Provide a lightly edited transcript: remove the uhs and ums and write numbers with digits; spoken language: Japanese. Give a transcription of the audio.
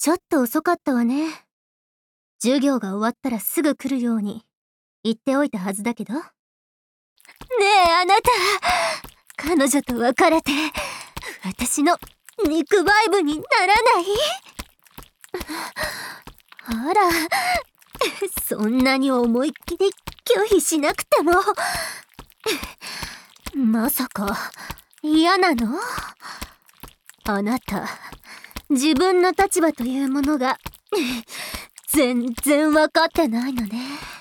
ちょっと遅かったわね。授業が終わったらすぐ来るように言っておいたはずだけど。ねえ、あなた。彼女と別れて、私の肉バイブにならない？あら、そんなに思いっきり拒否しなくても。まさか、嫌なの？あなた、自分の立場というものが全然わかってないのね。